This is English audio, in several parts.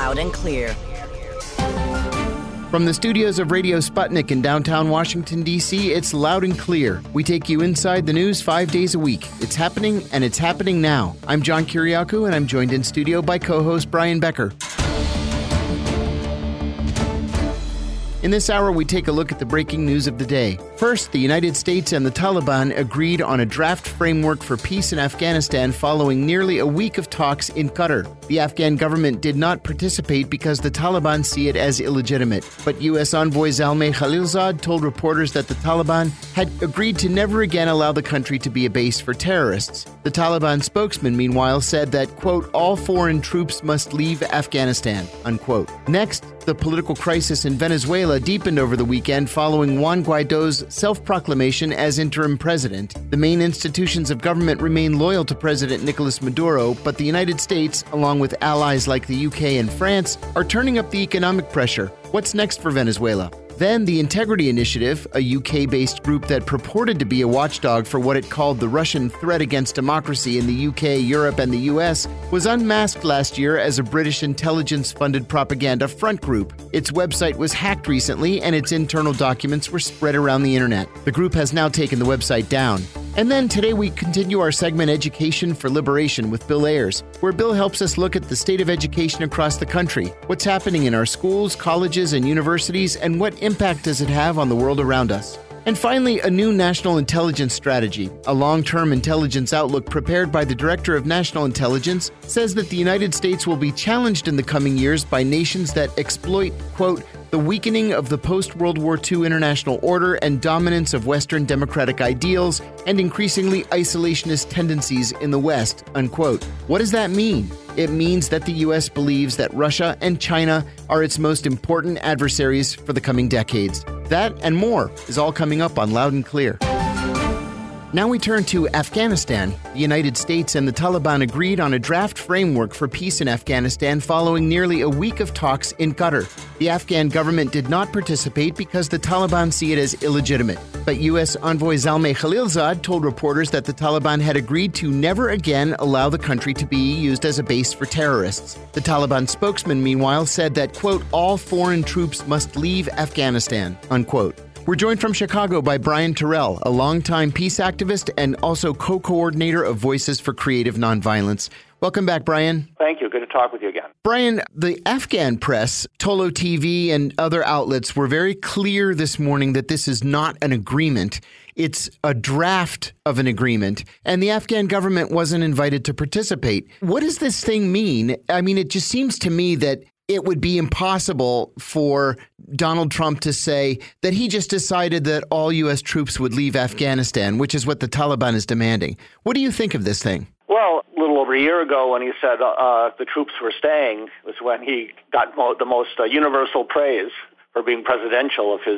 loud and clear. From the studios of Radio Sputnik in downtown Washington, D.C., it's Loud and Clear. We take you inside the news 5 days a week. It's happening, and it's happening now. I'm John Kiriakou, and I'm joined in studio by co-host Brian Becker. In this hour, we take a look at the breaking news of the day. First, the United States and the Taliban agreed on a draft framework for peace in Afghanistan following nearly a week of talks in Qatar. The Afghan government did not participate because the Taliban see it as illegitimate. But U.S. envoy Zalmay Khalilzad told reporters that the Taliban had agreed to never again allow the country to be a base for terrorists. The Taliban spokesman, meanwhile, said that, quote, all foreign troops must leave Afghanistan, unquote. Next, the political crisis in Venezuela deepened over the weekend following Juan Guaido's self-proclamation as interim president. The main institutions of government remain loyal to President Nicolas Maduro, but the United States, along with allies like the UK and France, are turning up the economic pressure. What's next for Venezuela? Then the Integrity Initiative, a UK-based group that purported to be a watchdog for what it called the Russian threat against democracy in the UK, Europe, and the US, was unmasked last year as a British intelligence-funded propaganda front group. Its website was hacked recently, and its internal documents were spread around the internet. The group has now taken the website down. And then today we continue our segment Education for Liberation with Bill Ayers, where Bill helps us look at the state of education across the country, what's happening in our schools, colleges, and universities, and what impact does it have on the world around us. And finally, a new national intelligence strategy. A long-term intelligence outlook prepared by the Director of National Intelligence says that the United States will be challenged in the coming years by nations that exploit, quote, the weakening of the post-World War II international order and dominance of Western democratic ideals and increasingly isolationist tendencies in the West, unquote. What does that mean? It means that the U.S. believes that Russia and China are its most important adversaries for the coming decades. That and more is all coming up on Loud and Clear. Now we turn to Afghanistan. The United States and the Taliban agreed on a draft framework for peace in Afghanistan following nearly a week of talks in Qatar. The Afghan government did not participate because the Taliban see it as illegitimate. But U.S. envoy Zalmay Khalilzad told reporters that the Taliban had agreed to never again allow the country to be used as a base for terrorists. The Taliban spokesman, meanwhile, said that, quote, all foreign troops must leave Afghanistan, unquote. We're joined from Chicago by Brian Terrell, a longtime peace activist and also co-coordinator of Voices for Creative Nonviolence. Welcome back, Brian. Thank you. Good to talk with you again. Brian, the Afghan press, Tolo TV, and other outlets were very clear this morning that this is not an agreement. It's a draft of an agreement, and the Afghan government wasn't invited to participate. What does this thing mean? I mean, it just seems to me that it would be impossible for Donald Trump to say that he just decided that all U.S. troops would leave Afghanistan, which is what the Taliban is demanding. What do you think of this thing? Well, a little over a year ago when he said the troops were staying was when he got the most universal praise for being presidential of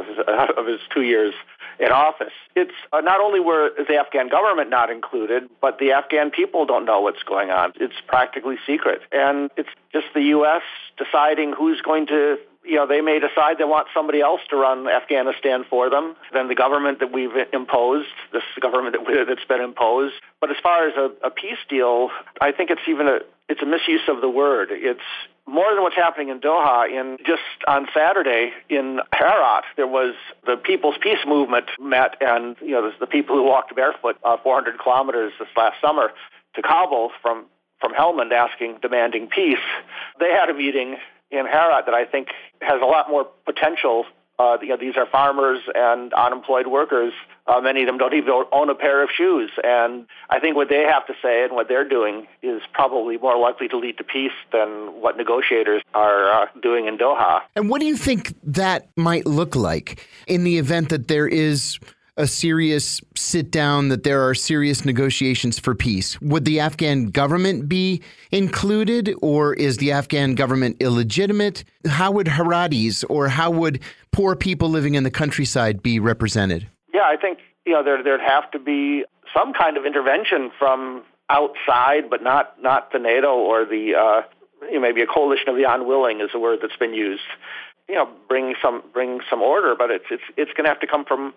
his 2 years in office. It's not only is the Afghan government not included, but the Afghan people don't know what's going on. It's practically secret. And it's just the U.S. deciding who's going to, they may decide they want somebody else to run Afghanistan for them than the government that we've imposed, this government that's been imposed. But as far as a peace deal, I think it's a misuse of the word. It's more than what's happening in Doha. Just on Saturday in Herat, there was the People's Peace Movement met, and the people who walked barefoot 400 kilometers this last summer to Kabul from Helmand demanding peace. They had a meeting in Herat that I think has a lot more potential. These are farmers and unemployed workers. Many of them don't even own a pair of shoes. And I think what they have to say and what they're doing is probably more likely to lead to peace than what negotiators are doing in Doha. And what do you think that might look like in the event that there is a serious sit down, that there are serious negotiations for peace? Would the Afghan government be included, or is the Afghan government illegitimate? How would Heratis or how would poor people living in the countryside be represented? Yeah, I think there'd have to be some kind of intervention from outside, but not the NATO or the maybe a coalition of the unwilling is a word that's been used. Bring some order, but it's going to have to come from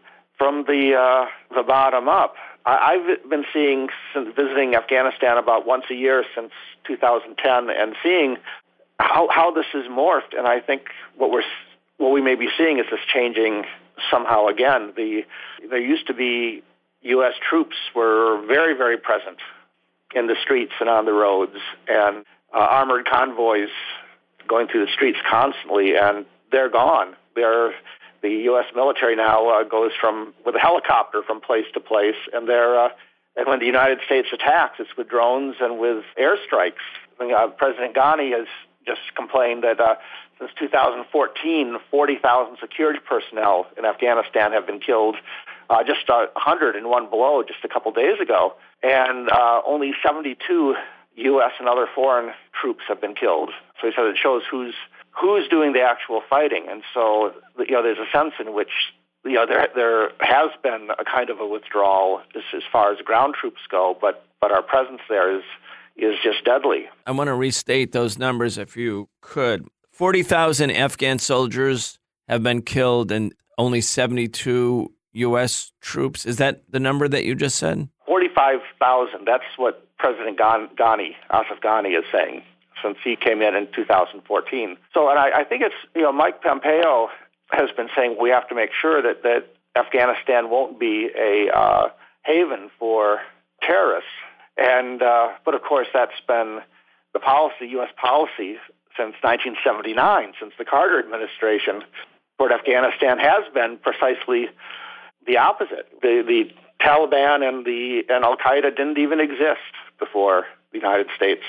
the bottom up. I've been visiting Afghanistan about once a year since 2010, and seeing how this is morphed. And I think what we may be seeing is this changing somehow again. There used to be U.S. troops were very, very present in the streets and on the roads, and armored convoys going through the streets constantly, and they're gone. The U.S. military now goes with a helicopter from place to place, and and when the United States attacks, it's with drones and with airstrikes. President Ghani has just complained that since 2014, 40,000 security personnel in Afghanistan have been killed, just 100 in one blow just a couple days ago, and only 72 U.S. and other foreign troops have been killed. So he said it shows who's doing the actual fighting, and so there's a sense in which there has been a kind of a withdrawal as far as ground troops go, but our presence there is just deadly. I want to restate those numbers if you could. 40,000 Afghan soldiers have been killed and only 72 U.S. troops. Is that the number that you just said? 45,000. That's what President Ghani, Ashraf Ghani, is saying since he came in 2014. So, and I think it's, Mike Pompeo has been saying we have to make sure that Afghanistan won't be a haven for terrorists. And but of course that's been the policy, U.S. policy, since 1979, since the Carter administration toward Afghanistan has been precisely the opposite. The Taliban and Al Qaeda didn't even exist before the United States,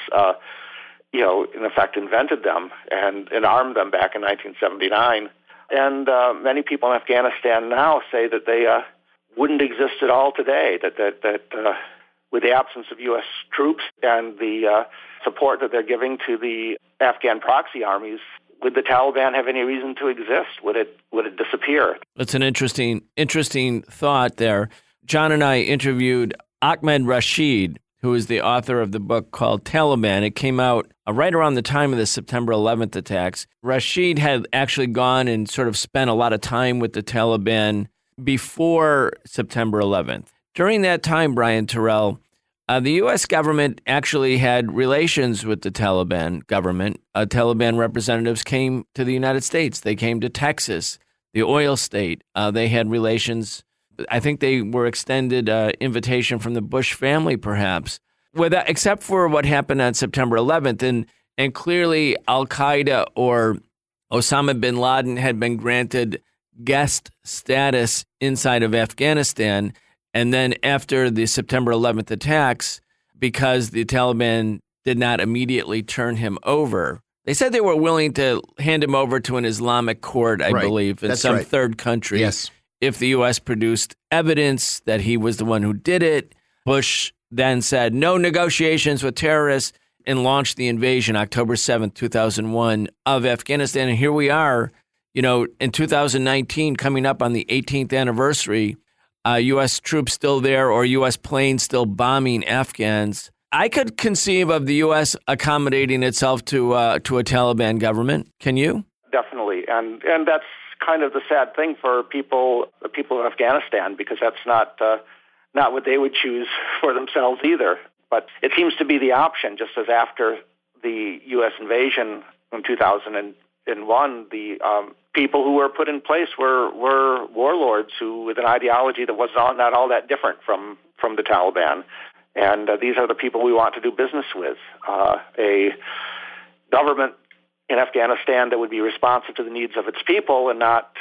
in effect, invented them and armed them back in 1979. And many people in Afghanistan now say that they wouldn't exist at all today. That with the absence of U.S. troops and the support that they're giving to the Afghan proxy armies, would the Taliban have any reason to exist? Would it disappear? That's an interesting thought there. John and I interviewed Ahmed Rashid, who is the author of the book called Taliban. It came out right around the time of the September 11th attacks. Rashid had actually gone and sort of spent a lot of time with the Taliban before September 11th. During that time, Brian Terrell, the U.S. government actually had relations with the Taliban government. Taliban representatives came to the United States. They came to Texas, the oil state. They had relations. I think they were extended invitation from the Bush family, perhaps, except for what happened on September 11th. And clearly Al-Qaeda or Osama bin Laden had been granted guest status inside of Afghanistan. And then after the September 11th attacks, because the Taliban did not immediately turn him over, they said they were willing to hand him over to an Islamic court, I believe, in some third country. Yes. If the U.S. produced evidence that he was the one who did it. Bush then said no negotiations with terrorists and launched the invasion October 7th, 2001 of Afghanistan. And here we are, in 2019, coming up on the 18th anniversary, U.S. troops still there or U.S. planes still bombing Afghans. I could conceive of the U.S. accommodating itself to a Taliban government. Can you? Definitely. And that's kind of the sad thing for the people of Afghanistan, because that's not what they would choose for themselves either. But it seems to be the option, just as after the U.S. invasion in 2001, the people who were put in place were warlords with an ideology that was not all that different from the Taliban. And these are the people we want to do business with. A government in Afghanistan that would be responsive to the needs of its people and not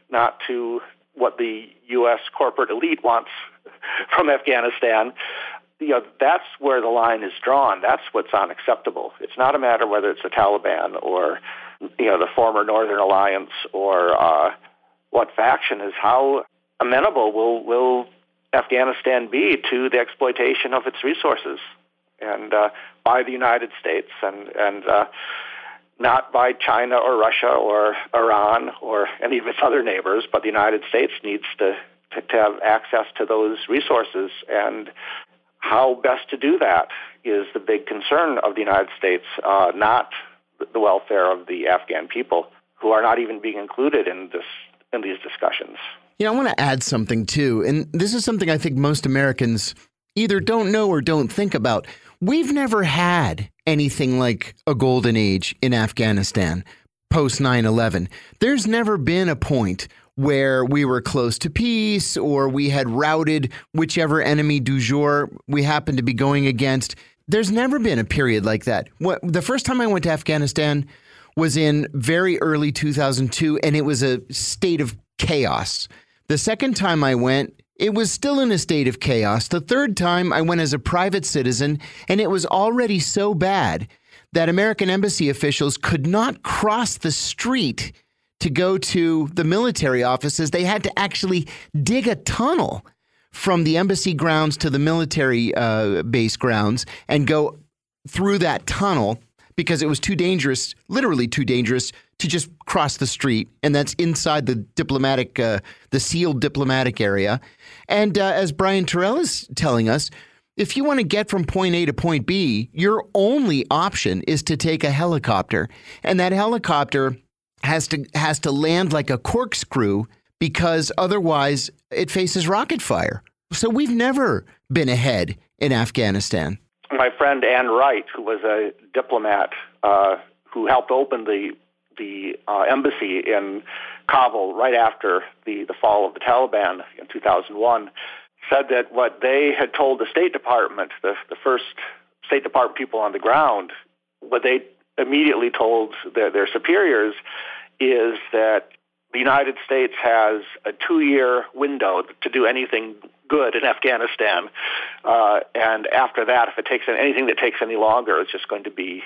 to what the U.S. corporate elite wants from Afghanistan. That's where the line is drawn. That's what's unacceptable. It's not a matter whether it's the Taliban or the former Northern Alliance or what faction is. How amenable will Afghanistan be to the exploitation of its resources, and by the United States and not by China or Russia or Iran or any of its other neighbors, but the United States needs to have access to those resources. And how best to do that is the big concern of the United States, not the welfare of the Afghan people, who are not even being included in these discussions. I want to add something, too, and this is something I think most Americans either don't know or don't think about. We've never had anything like a golden age in Afghanistan post 9/11. There's never been a point where we were close to peace or we had routed whichever enemy du jour we happened to be going against. There's never been a period like that. The first time I went to Afghanistan was in very early 2002, and it was a state of chaos. The second time I went, it was still in a state of chaos. The third time I went as a private citizen, and it was already so bad that American embassy officials could not cross the street to go to the military offices. They had to actually dig a tunnel from the embassy grounds to the military base grounds and go through that tunnel because it was too dangerous, literally too dangerous, to just cross the street. And that's inside the diplomatic, the sealed diplomatic area. And as Brian Terrell is telling us, if you want to get from point A to point B, your only option is to take a helicopter. And that helicopter has to land like a corkscrew because otherwise it faces rocket fire. So we've never been ahead in Afghanistan. My friend Ann Wright, who was a diplomat who helped open the embassy in Kabul right after the fall of the Taliban in 2001, said that what they had told the State Department, the first State Department people on the ground, what they immediately told their superiors is that the United States has a 2-year window to do anything good in Afghanistan, and after that, if it takes anything that takes any longer, it's just going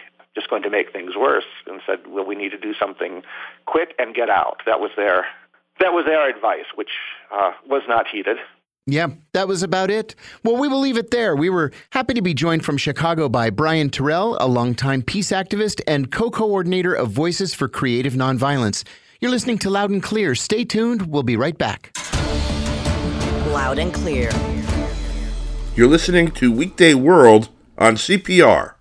to make things worse. And said, well, we need to do something quick and get out. That was their advice, which was not heeded. Yeah, that was about it. Well, we will leave it there. We were happy to be joined from Chicago by Brian Terrell, a longtime peace activist and co-coordinator of Voices for Creative Nonviolence. You're listening to Loud and Clear. Stay tuned. We'll be right back. Loud and Clear. You're listening to Weekday World on CPR.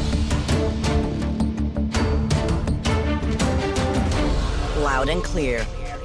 Loud and Clear.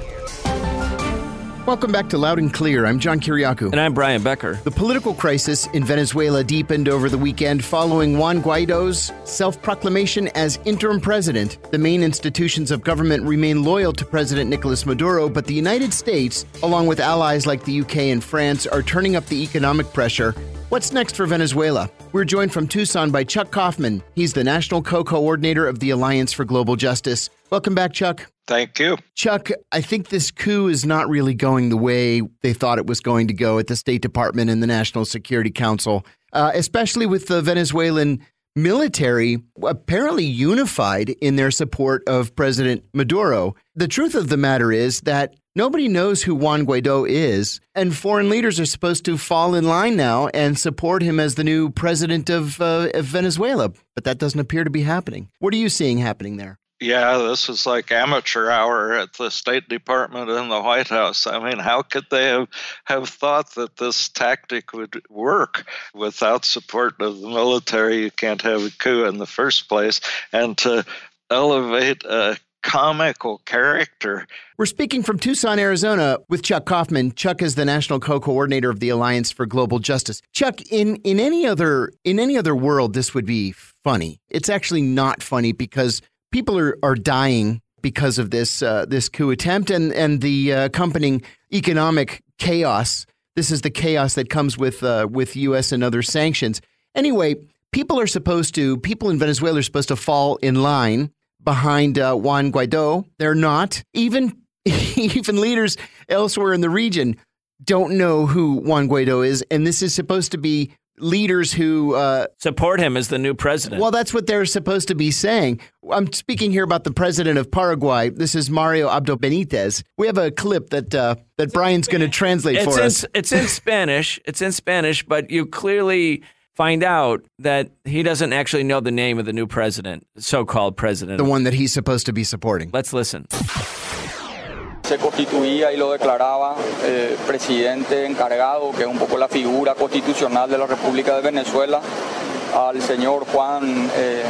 Welcome back to Loud and Clear. I'm John Kiriakou. And I'm Brian Becker. The political crisis in Venezuela deepened over the weekend following Juan Guaido's self-proclamation as interim president. The main institutions of government remain loyal to President Nicolas Maduro, but the United States, along with allies like the UK and France, are turning up the economic pressure. What's next for Venezuela? We're joined from Tucson by Chuck Kaufman. He's the national co-coordinator of the Alliance for Global Justice. Welcome back, Chuck. Thank you. Chuck, I think this coup is not really going the way they thought it was going to go at the State Department and the National Security Council, especially with the Venezuelan military apparently unified in their support of President Maduro. The truth of the matter is that nobody knows who Juan Guaido is, and foreign leaders are supposed to fall in line now and support him as the new president of Venezuela. But that doesn't appear to be happening. What are you seeing happening there? Yeah, this is like amateur hour at the State Department and the White House. I mean, how could they have thought that this tactic would work without support of the military? You can't have a coup in the first place. And to elevate a comical character. We're speaking from Tucson, Arizona with Chuck Kaufman. Chuck is the national co-coordinator of the Alliance for Global Justice. Chuck, in any other world, this would be funny. It's actually not funny because people are dying because of this coup attempt and the accompanying economic chaos. This is the chaos that comes with U.S. and other sanctions. Anyway, people in Venezuela are supposed to fall in line behind Juan Guaido. They're not. Even leaders elsewhere in the region don't know who Juan Guaido is, and this is supposed to be leaders who support him as the new president. Well, that's what they're supposed to be saying. I'm speaking here about the president of Paraguay. This is Mario Abdo Benitez. We have a clip that Brian's going to translate for us. It's in Spanish. It's in Spanish, but you clearly find out that he doesn't actually know the name of the new president, so-called president. The one that he's supposed to be supporting. Let's listen. Se constituía y lo declaraba presidente encargado, que es un poco la figura constitucional de la República de Venezuela, al señor Juan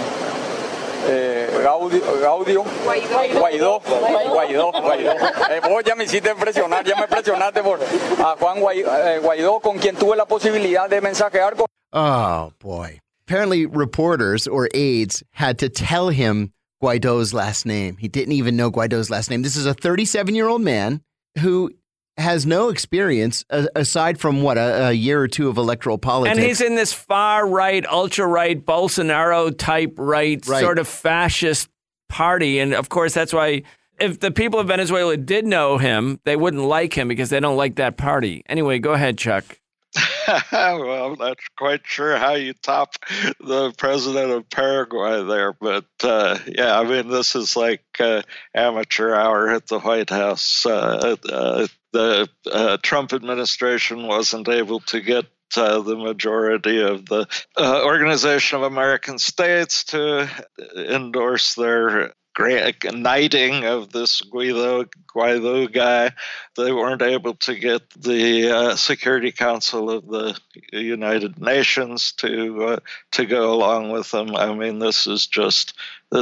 Guaidó. Vos ya me hiciste impresionar, ya me impresionaste a Juan Guaidó, con quien tuve la posibilidad de mensajear. Oh, boy. Apparently, reporters or aides had to tell him Guaido's last name. He didn't even know Guaido's last name. This is a 37-year-old man who has no experience aside from, a year or two of electoral politics. And he's in this far-right, ultra-right, Bolsonaro-type right, sort of fascist party. And, of course, that's why if the people of Venezuela did know him, they wouldn't like him because they don't like that party. Anyway, go ahead, Chuck. Well, I'm not quite sure how you top the president of Paraguay there, but yeah, I mean, this is like amateur hour at the White House. The Trump administration wasn't able to get the majority of the Organization of American States to endorse their knighting of this Guaido guy. They weren't able to get the Security Council of the United Nations to go along with them. I mean, this is just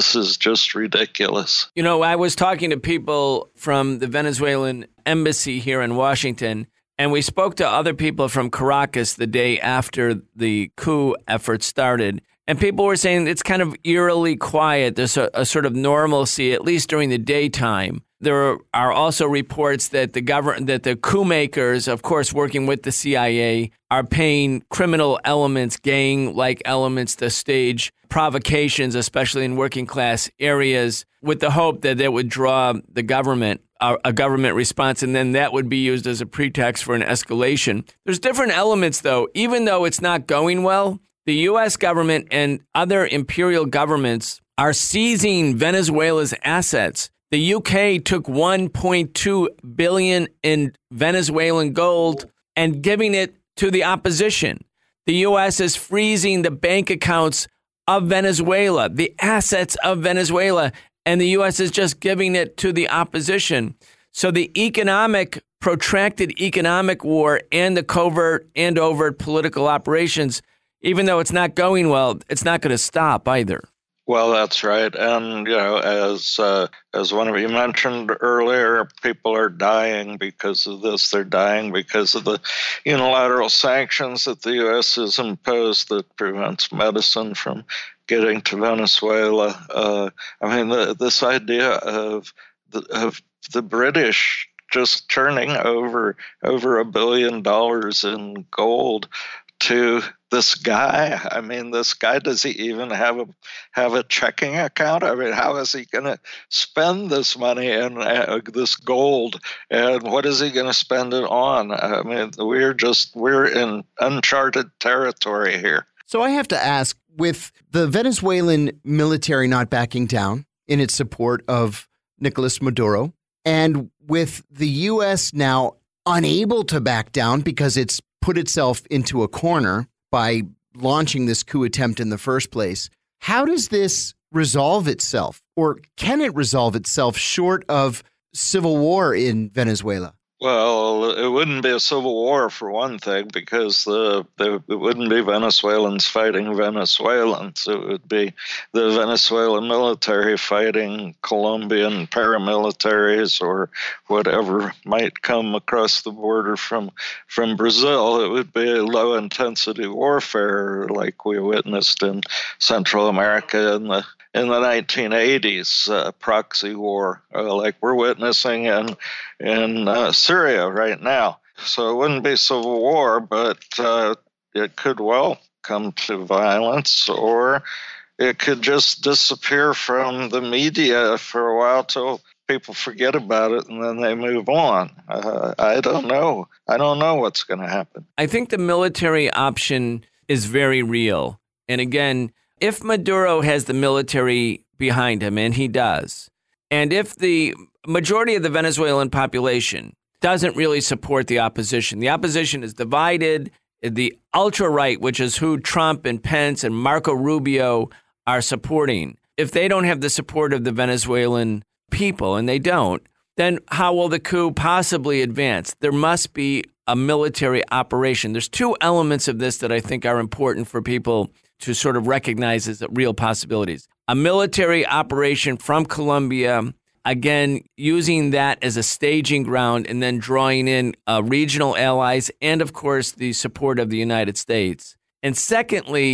ridiculous. You know, I was talking to people from the Venezuelan embassy here in Washington, and we spoke to other people from Caracas the day after the coup effort started. And people were saying it's kind of eerily quiet. There's a sort of normalcy, at least during the daytime. There are also reports that the coup makers, of course, working with the CIA, are paying criminal elements, gang-like elements to stage provocations, especially in working class areas, with the hope that it would draw the government, a government response, and then that would be used as a pretext for an escalation. There's different elements, though. Even though it's not going well, the U.S. government and other imperial governments are seizing Venezuela's assets. The U.K. took $1.2 billion in Venezuelan gold and giving it to the opposition. The U.S. is freezing the bank accounts of Venezuela, the assets of Venezuela, and the U.S. is just giving it to the opposition. So the protracted economic war and the covert and overt political operations, even though it's not going well, it's not going to stop either. Well, that's right. And, you know, as one of you mentioned earlier, people are dying because of this. They're dying because of the unilateral sanctions that the U.S. has imposed that prevents medicine from getting to Venezuela. I mean, this idea of the British just turning over $1 billion in gold to this guy. I mean, this guy, does he even have a checking account? I mean, how is he going to spend this money and this gold? And what is he going to spend it on? I mean, we're in uncharted territory here. So I have to ask, with the Venezuelan military not backing down in its support of Nicolas Maduro, and with the U.S. now unable to back down because it's put itself into a corner by launching this coup attempt in the first place, how does this resolve itself? Or can it resolve itself short of civil war in Venezuela? Well, it wouldn't be a civil war, for one thing, because it wouldn't be Venezuelans fighting Venezuelans. It would be the Venezuelan military fighting Colombian paramilitaries or whatever might come across the border from Brazil. It would be a low-intensity warfare like we witnessed in Central America in the 1980s, proxy war like we're witnessing in Syria right now. So it wouldn't be civil war, but it could well come to violence, or it could just disappear from the media for a while till people forget about it and then they move on. I don't know. I don't know what's going to happen. I think the military option is very real. And again, if Maduro has the military behind him, and he does, and if the majority of the Venezuelan population doesn't really support the opposition is divided. The ultra-right, which is who Trump and Pence and Marco Rubio are supporting, if they don't have the support of the Venezuelan people, and they don't, then how will the coup possibly advance? There must be a military operation. There's two elements of this that I think are important for people to sort of recognize as real possibilities. A military operation from Colombia, again, using that as a staging ground and then drawing in regional allies and, of course, the support of the United States. And secondly,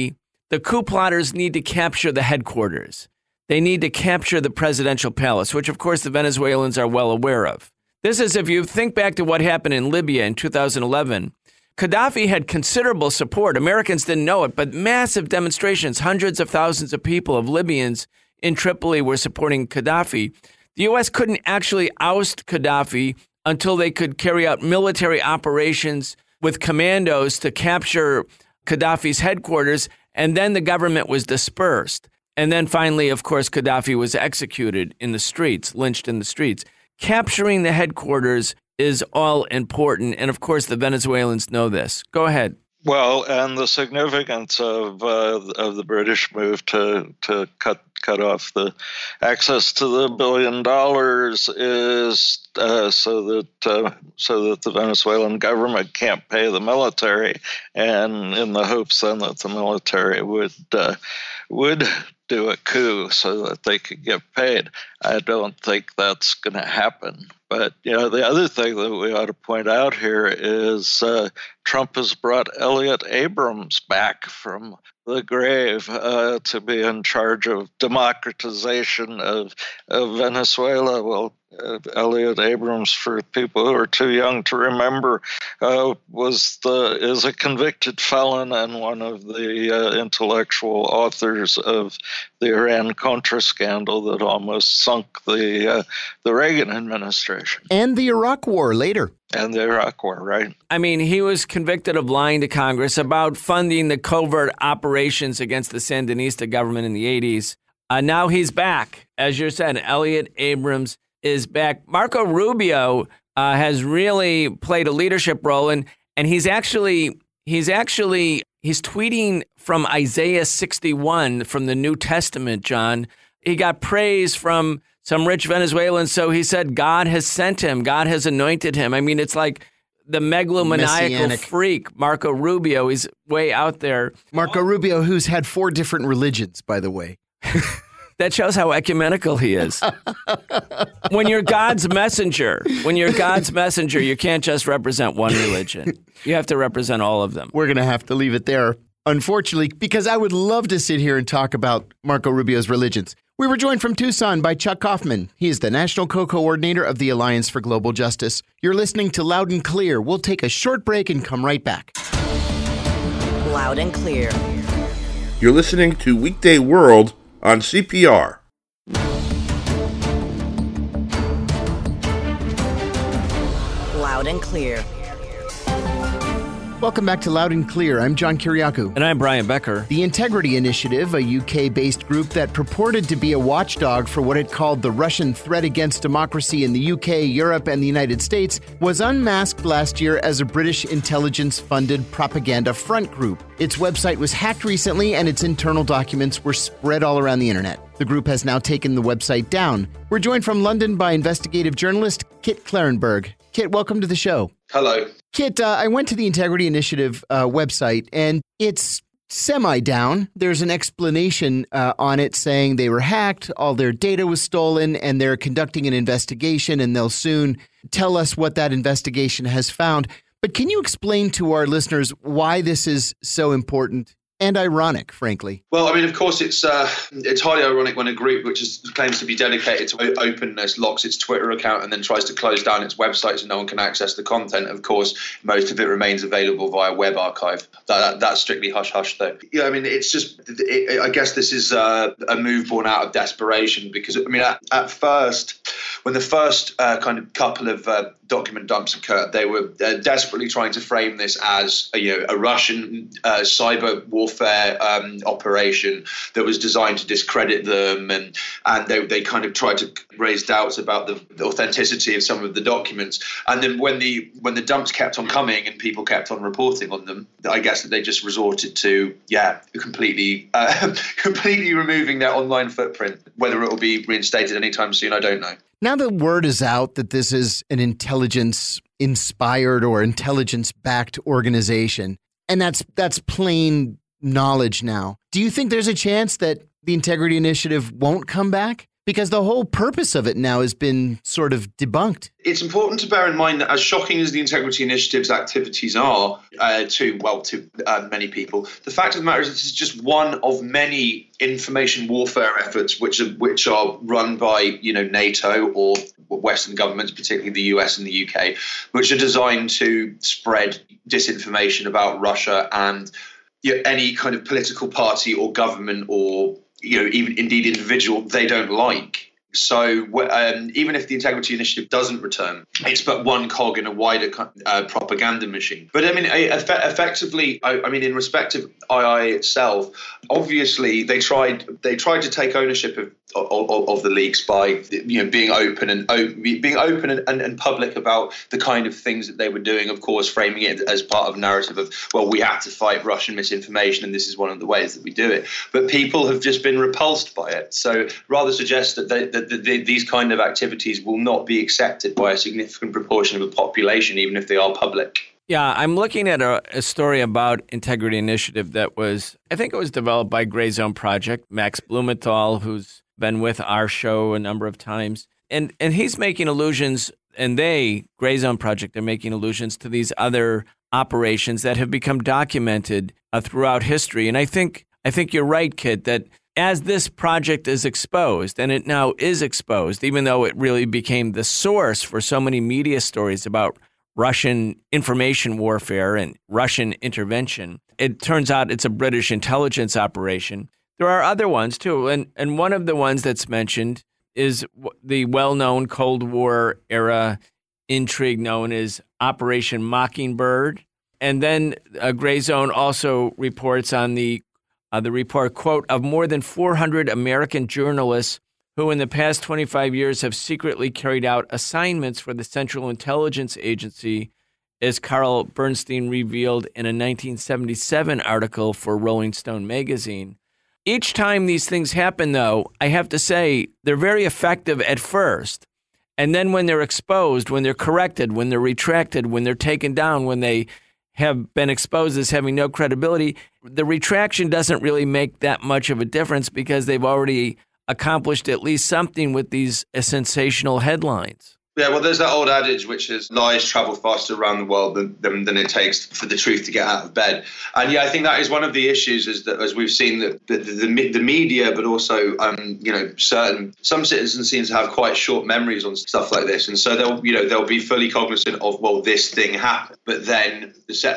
the coup plotters need to capture the headquarters. They need to capture the presidential palace, which, of course, the Venezuelans are well aware of. This is, if you think back to what happened in Libya in 2011, Gaddafi had considerable support. Americans didn't know it, but massive demonstrations, hundreds of thousands of people, of Libyans in Tripoli were supporting Gaddafi. The U.S. couldn't actually oust Gaddafi until they could carry out military operations with commandos to capture Gaddafi's headquarters, and then the government was dispersed. And then finally, of course, Gaddafi was executed in the streets, lynched in the streets. Capturing the headquarters is all important. And of course, the Venezuelans know this. Go ahead. Well, and the significance of the British move to cut off the access to the $1 billion is so that the Venezuelan government can't pay the military, and in the hopes then that the military would do a coup so that they could get paid. I don't think that's going to happen. But, the other thing that we ought to point out here is Trump has brought Elliot Abrams back from the grave to be in charge of democratization of Venezuela. Well, Elliot Abrams, for people who are too young to remember, is a convicted felon and one of the intellectual authors of the Iran-Contra scandal that almost sunk the Reagan administration. And the Iraq War later. And the Iraq War, right. I mean, he was convicted of lying to Congress about funding the covert operations against the Sandinista government in the 80s. Now he's back. As you said, Elliot Abrams is back. Marco Rubio has really played a leadership role, and he's tweeting from Isaiah 61 from the New Testament, John. He got praise from some rich Venezuelans, so he said God has sent him, God has anointed him. I mean, it's like the megalomaniacal freak, Marco Rubio. He's way out there. Marco Rubio, who's had 4 different religions, by the way. That shows how ecumenical he is. When you're God's messenger, you can't just represent one religion. You have to represent all of them. We're going to have to leave it there, unfortunately, because I would love to sit here and talk about Marco Rubio's religions. We were joined from Tucson by Chuck Kaufman. He is the National Co-Coordinator of the Alliance for Global Justice. You're listening to Loud and Clear. We'll take a short break and come right back. Loud and Clear. You're listening to Weekday World on CPR. Loud and Clear. Welcome back to Loud and Clear. I'm John Kiriakou. And I'm Brian Becker. The Integrity Initiative, a UK-based group that purported to be a watchdog for what it called the Russian threat against democracy in the UK, Europe, and the United States, was unmasked last year as a British intelligence-funded propaganda front group. Its website was hacked recently, and its internal documents were spread all around the internet. The group has now taken the website down. We're joined from London by investigative journalist Kit Clarenberg. Kit, welcome to the show. Hello. Kit, I went to the Integrity Initiative website, and it's semi-down. There's an explanation on it saying they were hacked, all their data was stolen, and they're conducting an investigation, and they'll soon tell us what that investigation has found. But can you explain to our listeners why this is so important and ironic, frankly? Well, I mean, of course, it's highly ironic when a group which claims to be dedicated to openness locks its Twitter account and then tries to close down its website so no one can access the content. Of course, most of it remains available via web archive. That's strictly hush-hush, though. Yeah, I mean, it's just, I guess this is a move born out of desperation because, I mean, at first, when the first kind of couple of document dumps occurred, they were desperately trying to frame this as a Russian cyber warfare operation that was designed to discredit them, and they kind of tried to raise doubts about the authenticity of some of the documents. And then when the dumps kept on coming and people kept on reporting on them, I guess that they just resorted to completely removing their online footprint. Whether it will be reinstated anytime soon, I don't know. Now the word is out that this is an intelligence-inspired or intelligence-backed organization, and that's plain knowledge now. Do you think there's a chance that the Integrity Initiative won't come back? Because the whole purpose of it now has been sort of debunked. It's important to bear in mind that as shocking as the Integrity Initiative's activities are to many people, the fact of the matter is this is just one of many information warfare efforts which are run by NATO or Western governments, particularly the US and the UK, which are designed to spread disinformation about Russia and any kind of political party or government or even indeed individual they don't like. So even if the Integrity Initiative doesn't return, it's but one cog in a wider propaganda machine. But I mean, effectively, in respect of II itself, obviously they tried to take ownership of the leaks by being open and public about the kind of things that they were doing. Of course, framing it as part of a narrative of, well, we have to fight Russian misinformation, and this is one of the ways that we do it. But people have just been repulsed by it. So rather suggest that these kind of activities will not be accepted by a significant proportion of the population, even if they are public. Yeah, I'm looking at a story about Integrity Initiative that I think it was developed by Gray Zone Project, Max Blumenthal, who's been with our show a number of times. And he's making allusions, and Gray Zone Project, they're making allusions to these other operations that have become documented throughout history. And I think you're right, Kit, that as this project is exposed, and it now is exposed, even though it really became the source for so many media stories about Russian information warfare and Russian intervention, it turns out it's a British intelligence operation. There are other ones, too, and one of the ones that's mentioned is the well-known Cold War-era intrigue known as Operation Mockingbird. And then Gray Zone also reports on the report, quote, of more than 400 American journalists who in the past 25 years have secretly carried out assignments for the Central Intelligence Agency, as Carl Bernstein revealed in a 1977 article for Rolling Stone magazine. Each time these things happen, though, I have to say they're very effective at first. And then when they're exposed, when they're corrected, when they're retracted, when they're taken down, when they have been exposed as having no credibility, the retraction doesn't really make that much of a difference because they've already accomplished at least something with these sensational headlines. Yeah, well, there's that old adage, which is lies travel faster around the world than it takes for the truth to get out of bed. And yeah, I think that is one of the issues, is that as we've seen that the media, but also some citizens seem to have quite short memories on stuff like this, and so they'll be fully cognizant of, well, this thing happened, but then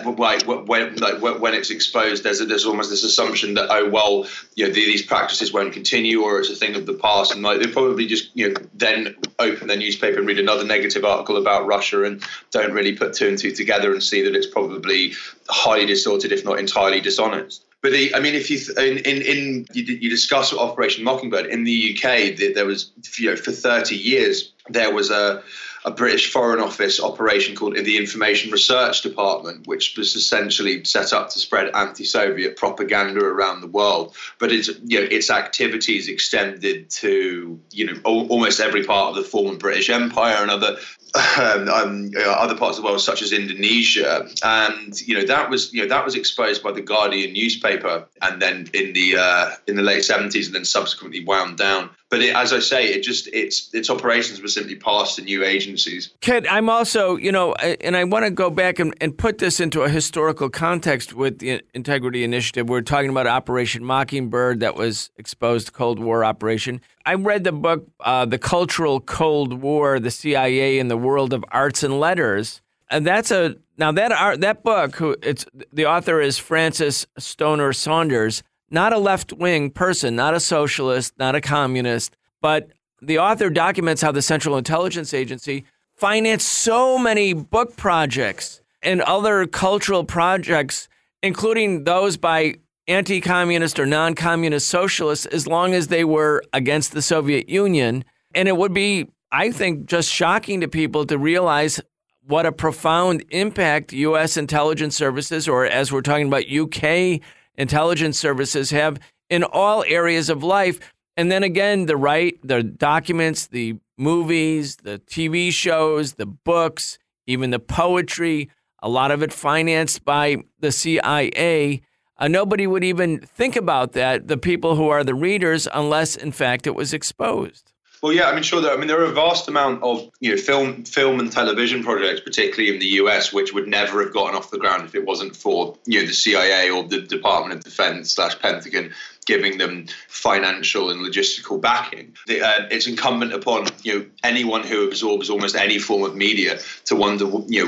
when it's exposed, there's almost this assumption that, oh well, these practices won't continue, or it's a thing of the past, and they probably just then open their newspaper and read another negative article about Russia and don't really put two and two together and see that it's probably highly distorted, if not entirely dishonest. But you discuss Operation Mockingbird in the UK. There was for 30 years there was a British Foreign Office operation called the Information Research Department, which was essentially set up to spread anti-Soviet propaganda around the world. But its activities extended to almost every part of the former British Empire and other parts of the world, such as Indonesia, and that was exposed by the Guardian newspaper, and then in the late 70s, and then subsequently wound down. But as I say, its operations were simply passed to new agencies. Kit, I'm also, and I want to go back and put this into a historical context with the Integrity Initiative. We're talking about Operation Mockingbird that was exposed Cold War operation. I read the book, The Cultural Cold War, the CIA in the World of Arts and Letters. And that book, the author is Francis Stoner Saunders, not a left-wing person, not a socialist, not a communist, but the author documents how the Central Intelligence Agency financed so many book projects and other cultural projects, including those by anti-communist or non-communist socialists, as long as they were against the Soviet Union. And it would be, I think, just shocking to people to realize what a profound impact U.S. intelligence services, or as we're talking about UK intelligence services, have in all areas of life. And then again, the documents, the movies, the TV shows, the books, even the poetry, a lot of it financed by the CIA. Nobody would even think about that, the people who are the readers, unless, in fact, it was exposed. Well, yeah, I mean, sure. There are a vast amount of film and television projects, particularly in the US, which would never have gotten off the ground if it wasn't for the CIA or the Department of Defense / Pentagon giving them financial and logistical backing. It's incumbent upon anyone who absorbs almost any form of media to wonder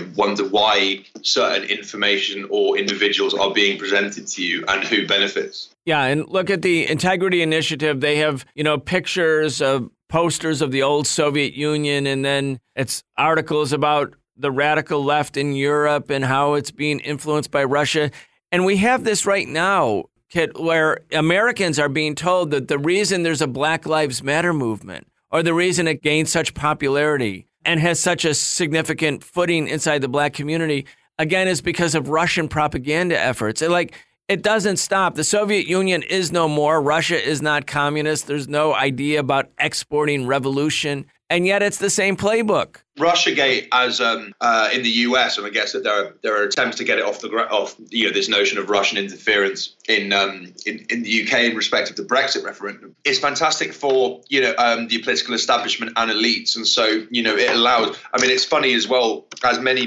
why certain information or individuals are being presented to you and who benefits. Yeah, and look at the Integrity Initiative. They have pictures of posters of the old Soviet Union, and then it's articles about the radical left in Europe and how it's being influenced by Russia. And we have this right now, Kit, where Americans are being told that the reason there's a Black Lives Matter movement, or the reason it gained such popularity and has such a significant footing inside the Black community, again, is because of Russian propaganda efforts. It doesn't stop. The Soviet Union is no more. Russia is not communist. There's no idea about exporting revolution. And yet it's the same playbook. Russiagate, as in the US, and I guess that there are attempts to get it off this notion of Russian interference in the UK in respect of the Brexit referendum. It's fantastic for the political establishment and elites, and so it allows. I mean, it's funny as well, as many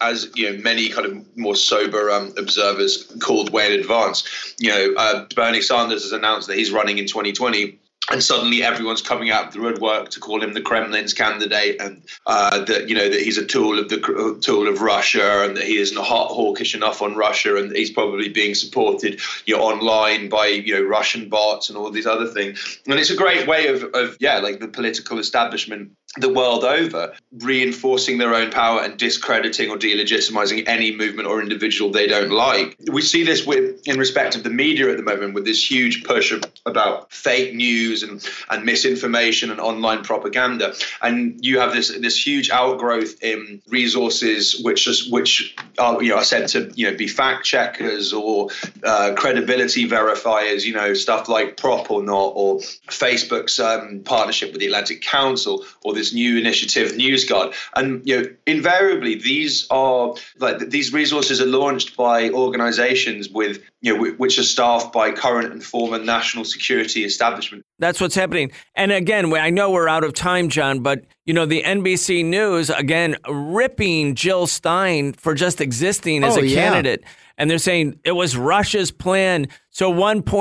kind of more sober observers called way in advance. Bernie Sanders has announced that he's running in 2020. And suddenly everyone's coming out of the woodwork to call him the Kremlin's candidate, and that he's a tool of Russia, and that he isn't hawkish enough on Russia, and he's probably being supported online by Russian bots and all these other things. And it's a great way of the political establishment the world over reinforcing their own power and discrediting or delegitimizing any movement or individual they don't like. We see this in respect of the media at the moment, with this huge push about fake news and misinformation and online propaganda. And you have this huge outgrowth in resources which are said to be fact checkers or credibility verifiers, stuff like Prop or Not, or Facebook's partnership with the Atlantic Council, or this new initiative, NewsGuard. And invariably these resources are launched by organizations which are staffed by current and former national security establishment. That's what's happening. And again, I know we're out of time, John, but the NBC News, again, ripping Jill Stein for just existing as a candidate. And they're saying it was Russia's plan. So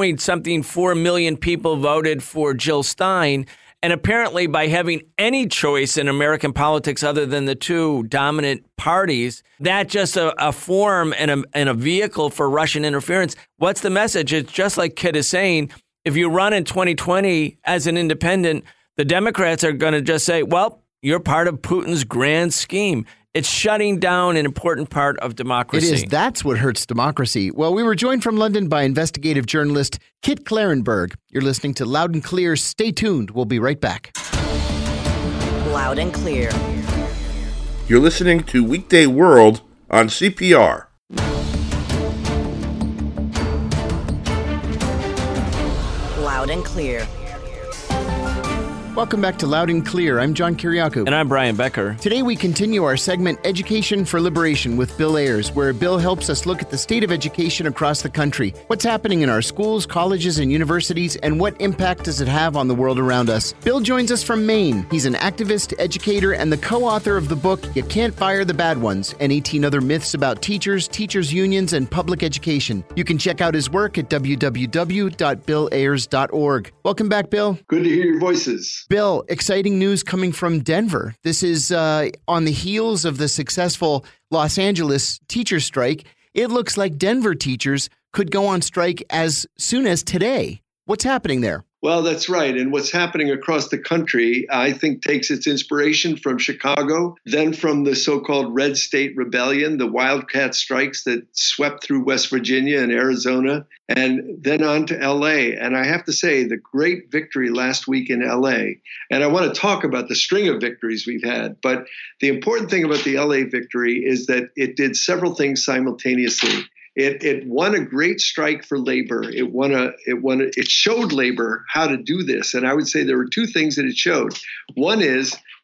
4 million people voted for Jill Stein. And apparently by having any choice in American politics other than the two dominant parties, that's just a form and a vehicle for Russian interference. What's the message? It's just like Kit is saying, if you run in 2020 as an independent, the Democrats are going to just say, well, you're part of Putin's grand scheme. It's shutting down an important part of democracy. It is. That's what hurts democracy. Well, we were joined from London by investigative journalist Kit Klarenberg. You're listening to Loud and Clear. Stay tuned. We'll be right back. Loud and Clear. You're listening to Weekday World on CPR. Loud and Clear. Welcome back to Loud and Clear. I'm John Kiriakou. And I'm Brian Becker. Today we continue our segment Education for Liberation with Bill Ayers, where Bill helps us look at the state of education across the country. What's happening in our schools, colleges, and universities, and what impact does it have on the world around us? Bill joins us from Maine. He's an activist, educator, and the co-author of the book You Can't Fire the Bad Ones, and 18 Other Myths About Teachers, Teachers' Unions, and Public Education. You can check out his work at www.billayers.org. Welcome back, Bill. Good to hear your voices. Bill, exciting news coming from Denver. This is on the heels of the successful Los Angeles teacher strike. It looks like Denver teachers could go on strike as soon as today. What's happening there? Well, that's right. And what's happening across the country, I think, takes its inspiration from Chicago, then from the so-called Red State Rebellion, the Wildcat strikes that swept through West Virginia and Arizona, and then on to L.A. And I have to say, the great victory last week in L.A., and I want to talk about the string of victories we've had, but the important thing about the L.A. victory is that it did several things simultaneously. It won a great strike for labor. It showed labor how to do this. And I would say there were two things that it showed. One is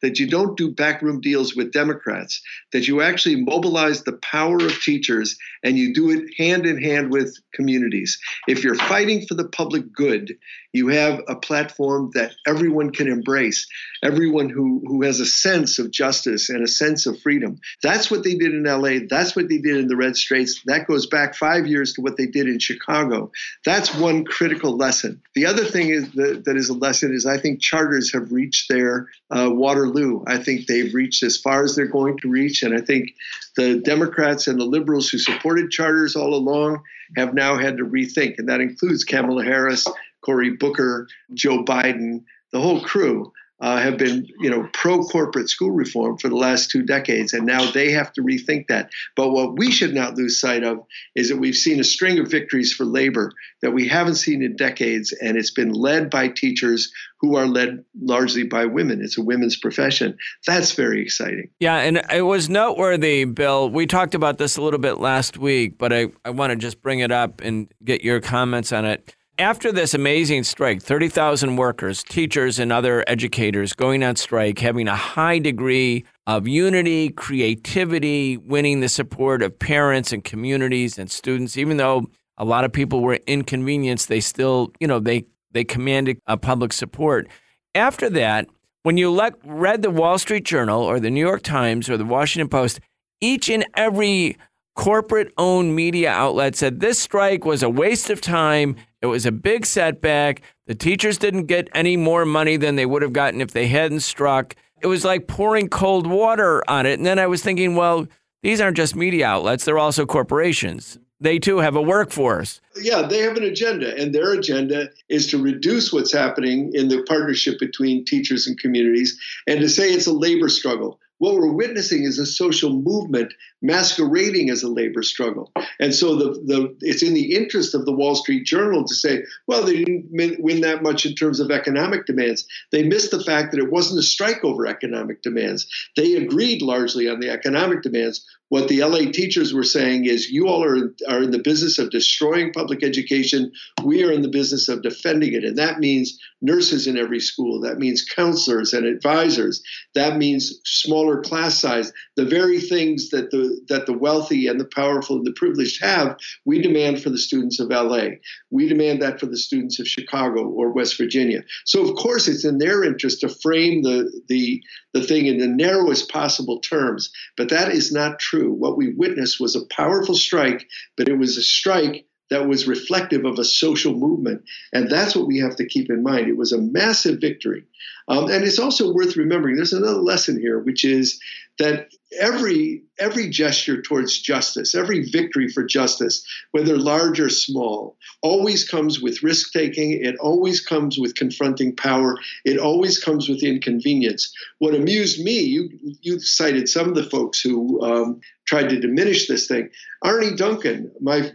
that you don't do backroom deals with Democrats, that you actually mobilize the power of teachers and you do it hand in hand with communities. If you're fighting for the public good, you have a platform that everyone can embrace, everyone who has a sense of justice and a sense of freedom. That's what they did in LA. That's what they did in the Red States. That goes back 5 years to what they did in Chicago. That's one critical lesson. The other thing is that is a lesson is I think charters have reached their Waterloo. I think they've reached as far as they're going to reach. And I think the Democrats and the liberals who supported charters all along have now had to rethink. And that includes Kamala Harris, Cory Booker, Joe Biden, the whole crew. Have been, pro-corporate school reform for the last 2 decades, and now they have to rethink that. But what we should not lose sight of is that we've seen a string of victories for labor that we haven't seen in decades, and it's been led by teachers who are led largely by women. It's a women's profession. That's very exciting. Yeah, and it was noteworthy, Bill. We talked about this a little bit last week, but I want to just bring it up and get your comments on it. After this amazing strike, 30,000 workers, teachers, and other educators going on strike, having a high degree of unity, creativity, winning the support of parents and communities and students, even though a lot of people were inconvenienced, they still, they commanded public support. After that, when you read the Wall Street Journal or the New York Times or the Washington Post, each and every corporate-owned media outlet said this strike was a waste of time. It was a big setback. The teachers didn't get any more money than they would have gotten if they hadn't struck. It was like pouring cold water on it. And then I was thinking, well, these aren't just media outlets. They're also corporations. They, too, have a workforce. Yeah, they have an agenda, and their agenda is to reduce what's happening in the partnership between teachers and communities and to say it's a labor struggle. What we're witnessing is a social movement masquerading as a labor struggle. And so it's in the interest of the Wall Street Journal to say, well, they didn't win that much in terms of economic demands. They missed the fact that it wasn't a strike over economic demands. They agreed largely on the economic demands. What the LA teachers were saying is, you all are in the business of destroying public education. We are in the business of defending it. And that means nurses in every school. That means counselors and advisors. That means smaller class size. The very things that the wealthy and the powerful and the privileged have, we demand for the students of LA. We demand that for the students of Chicago or West Virginia. So, of course, it's in their interest to frame the thing in the narrowest possible terms. But that is not true. What we witnessed was a powerful strike, but it was a strike that was reflective of a social movement. And that's what we have to keep in mind. It was a massive victory. And it's also worth remembering, there's another lesson here, which is that every gesture towards justice, every victory for justice, whether large or small, always comes with risk-taking. It always comes with confronting power. It always comes with inconvenience. What amused me, you cited some of the folks who tried to diminish this thing. Arnie Duncan, my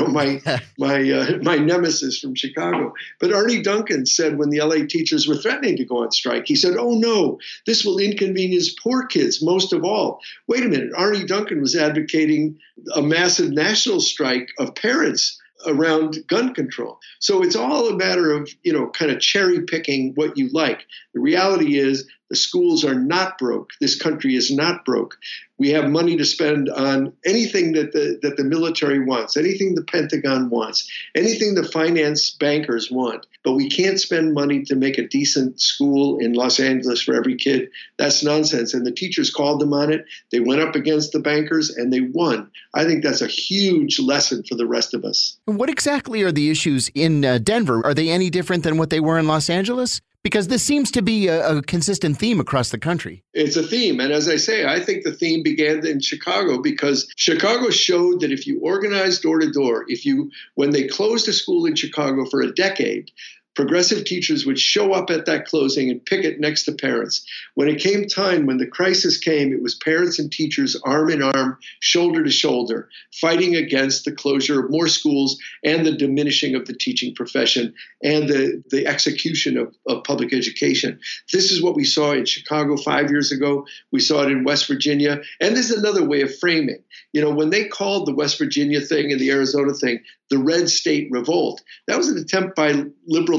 nemesis from Chicago. But Arnie Duncan said when the LA teachers were threatening to go on strike, he said, oh no, this will inconvenience poor kids most of all. Wait a minute, Arnie Duncan was advocating a massive national strike of parents around gun control. So it's all a matter of, kind of cherry picking what you like. The reality is the schools are not broke. This country is not broke. We have money to spend on anything that the military wants, anything the Pentagon wants, anything the finance bankers want. But we can't spend money to make a decent school in Los Angeles for every kid. That's nonsense. And the teachers called them on it. They went up against the bankers and they won. I think that's a huge lesson for the rest of us. What exactly are the issues in Denver? Are they any different than what they were in Los Angeles? Because this seems to be a consistent theme across the country. It's a theme. And as I say, I think the theme began in Chicago because Chicago showed that if you organize door to door, when they closed a school in Chicago for a decade, progressive teachers would show up at that closing and picket next to parents. When it came time, when the crisis came, it was parents and teachers arm in arm, shoulder to shoulder, fighting against the closure of more schools and the diminishing of the teaching profession and the execution of public education. This is what we saw in Chicago 5 years ago. We saw it in West Virginia. And this is another way of framing. When they called the West Virginia thing and the Arizona thing the Red State Revolt, that was an attempt by liberal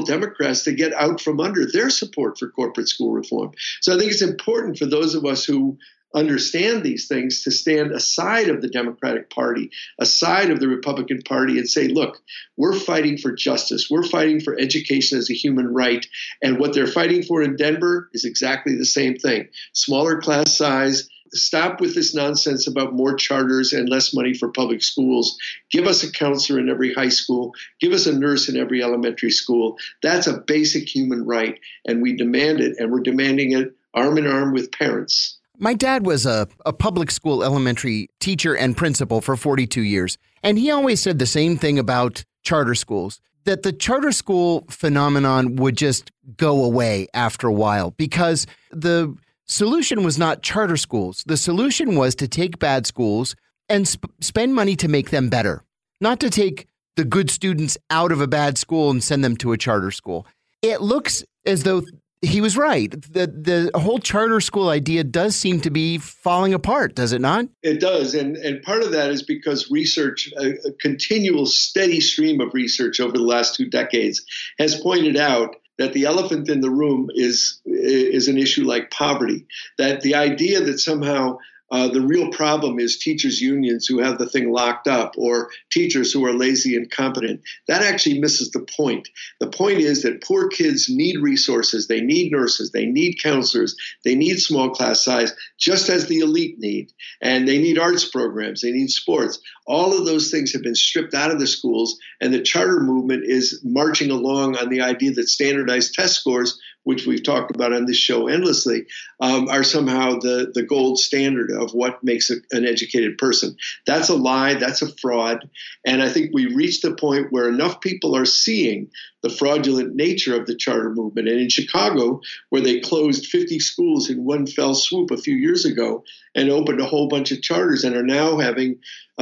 liberal Democrats to get out from under their support for corporate school reform. So I think it's important for those of us who understand these things to stand aside of the Democratic Party, aside of the Republican Party, and say, look, we're fighting for justice. We're fighting for education as a human right. And what they're fighting for in Denver is exactly the same thing. Smaller class size. Stop with this nonsense about more charters and less money for public schools. Give us a counselor in every high school. Give us a nurse in every elementary school. That's a basic human right, and we demand it, and we're demanding it arm in arm with parents. My dad was a public school elementary teacher and principal for 42 years, and he always said the same thing about charter schools, that the charter school phenomenon would just go away after a while because the solution was not charter schools. The solution was to take bad schools and spend money to make them better, not to take the good students out of a bad school and send them to a charter school. It looks as though he was right. The whole charter school idea does seem to be falling apart, does it not? It does. And part of that is because research, a continual steady stream of research over the last 2 decades has pointed out that the elephant in the room is an issue like poverty, that the idea that somehow the real problem is teachers' unions who have the thing locked up or teachers who are lazy and incompetent. That actually misses the point. The point is that poor kids need resources. They need nurses. They need counselors. They need small class size, just as the elite need. And they need arts programs. They need sports. All of those things have been stripped out of the schools, and the charter movement is marching along on the idea that standardized test scores, which we've talked about on this show endlessly, are somehow the gold standard of what makes an educated person. That's a lie. That's a fraud. And I think we reached the point where enough people are seeing the fraudulent nature of the charter movement. And in Chicago, where they closed 50 schools in one fell swoop a few years ago and opened a whole bunch of charters and are now having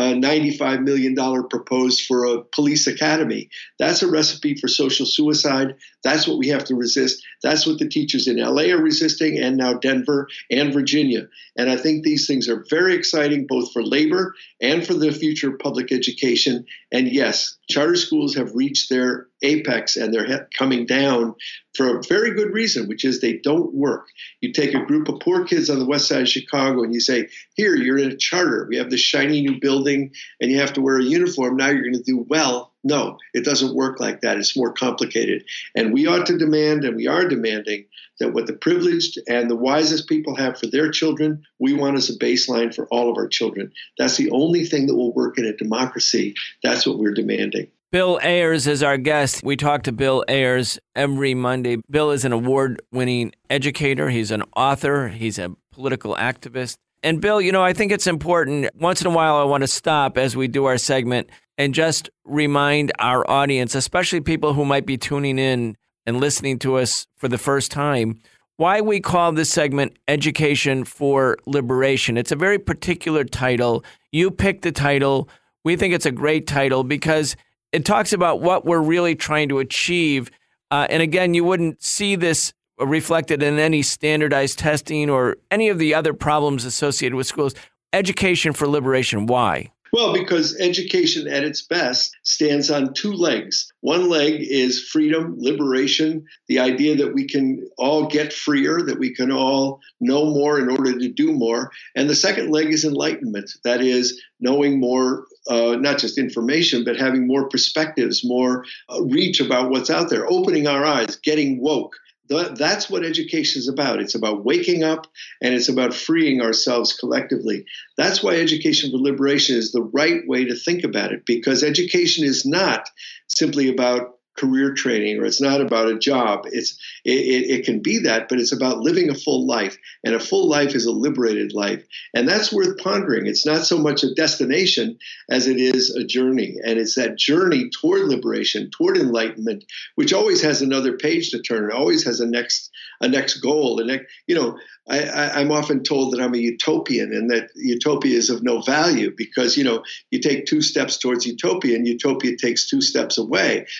$95 million proposed for a police academy. That's a recipe for social suicide. That's what we have to resist. That's what the teachers in LA are resisting, and now Denver and Virginia. And I think these things are very exciting, both for labor and for the future of public education. And yes, charter schools have reached their apex and they're coming down for a very good reason, which is they don't work. You take a group of poor kids on the west side of Chicago and you say, here, you're in a charter. We have this shiny new building and you have to wear a uniform. Now you're going to do well. No, it doesn't work like that. It's more complicated. And we ought to demand, and we are demanding, that what the privileged and the wisest people have for their children, we want as a baseline for all of our children. That's the only thing that will work in a democracy. That's what we're demanding. Bill Ayers is our guest. We talk to Bill Ayers every Monday. Bill is an award-winning educator. He's an author. He's a political activist. And Bill, I think it's important. Once in a while, I want to stop as we do our segment and just remind our audience, especially people who might be tuning in and listening to us for the first time, why we call this segment Education for Liberation. It's a very particular title. You picked the title. We think it's a great title because it talks about what we're really trying to achieve. And again, you wouldn't see this reflected in any standardized testing or any of the other problems associated with schools. Education for Liberation, why? Well, because education at its best stands on 2 legs. One leg is freedom, liberation, the idea that we can all get freer, that we can all know more in order to do more. And the second leg is enlightenment. That is knowing more, not just information, but having more perspectives, more reach about what's out there, opening our eyes, getting woke. That's what education is about. It's about waking up, and it's about freeing ourselves collectively. That's why Education for Liberation is the right way to think about it, because education is not simply about career training, or it's not about a job. It can be that, but it's about living a full life, and a full life is a liberated life, and that's worth pondering. It's not so much a destination as it is a journey, and it's that journey toward liberation, toward enlightenment, which always has another page to turn. It always has a next goal. And I'm often told that I'm a utopian, and that utopia is of no value because you take 2 steps towards utopia, and utopia takes 2 steps away. So what's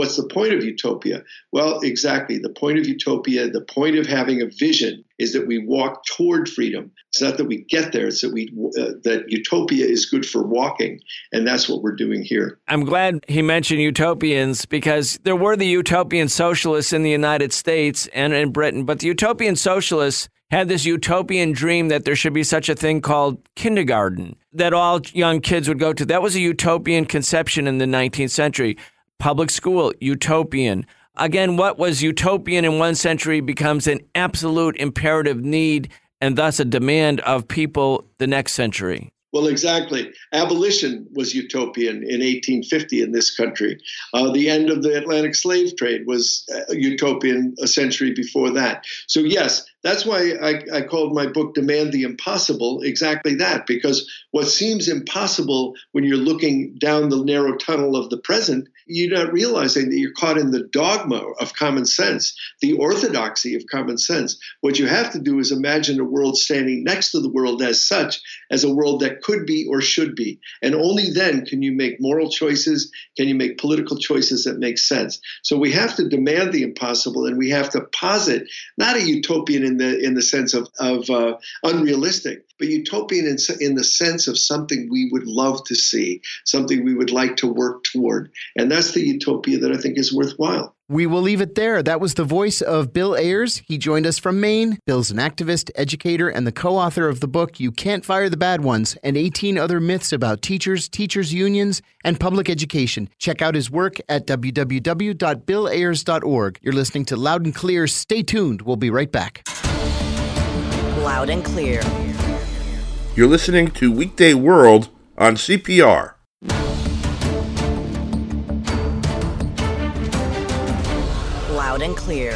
what's the point of utopia? Well, exactly. The point of utopia, the point of having a vision is that we walk toward freedom. It's not that we get there. It's that that utopia is good for walking. And that's what we're doing here. I'm glad he mentioned utopians because there were the utopian socialists in the United States and in Britain, but the utopian socialists had this utopian dream that there should be such a thing called kindergarten that all young kids would go to. That was a utopian conception in the 19th century. Public school, utopian. Again, what was utopian in one century becomes an absolute imperative need and thus a demand of people the next century. Well, exactly. Abolition was utopian in 1850 in this country. The end of the Atlantic slave trade was utopian a century before that. So, yes, that's why I called my book Demand the Impossible exactly that, because what seems impossible when you're looking down the narrow tunnel of the present, you're not realizing that you're caught in the dogma of common sense, the orthodoxy of common sense. What you have to do is imagine a world standing next to the world as such, as a world that could be or should be. And only then can you make moral choices, can you make political choices that make sense. So we have to demand the impossible, and we have to posit not a utopian in the sense of unrealistic, but utopian in the sense of something we would love to see, something we would like to work toward. And that's the utopia that I think is worthwhile. We will leave it there. That was the voice of Bill Ayers. He joined us from Maine. Bill's an activist, educator, and the co-author of the book, You Can't Fire the Bad Ones, and 18 Other Myths About Teachers, Teachers' Unions, and Public Education. Check out his work at www.billayers.org. You're listening to Loud and Clear. Stay tuned. We'll be right back. Loud and Clear. You're listening to Weekday World on CPR. Loud and Clear.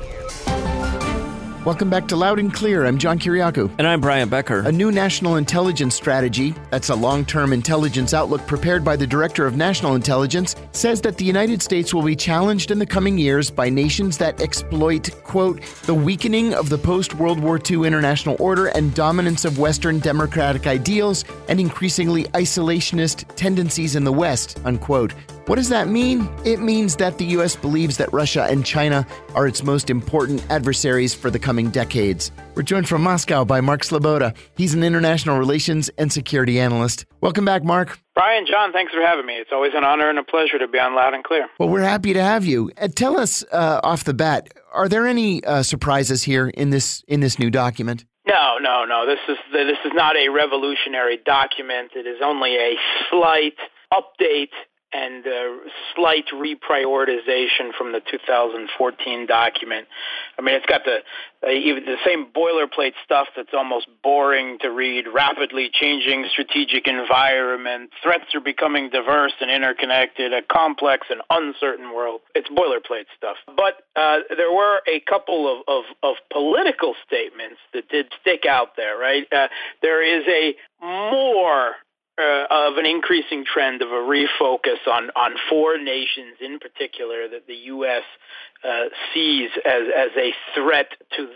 Welcome back to Loud and Clear. I'm John Kiriakou. And I'm Brian Becker. A new national intelligence strategy, that's a long-term intelligence outlook prepared by the Director of National Intelligence, says that the United States will be challenged in the coming years by nations that exploit, quote, the weakening of the post-World War II international order and dominance of Western democratic ideals and increasingly isolationist tendencies in the West, unquote. What does that mean? It means that the U.S. believes that Russia and China are its most important adversaries for the coming decades. We're joined from Moscow by Mark Sloboda. He's an international relations and security analyst. Welcome back, Mark. Brian, John, thanks for having me. It's always an honor and a pleasure to be on Loud and Clear. Well, we're happy to have you. Tell us off the bat, are there any surprises here in this new document? No. This is not a revolutionary document. It is only a slight update and slight reprioritization from the 2014 document. I mean, it's got the same boilerplate stuff that's almost boring to read. Rapidly changing strategic environment. Threats are becoming diverse and interconnected. A complex and uncertain world. It's boilerplate stuff. But there were a couple of political statements that did stick out there, right? There is a more of an increasing trend of a refocus on four nations in particular that the U.S. Sees as a threat to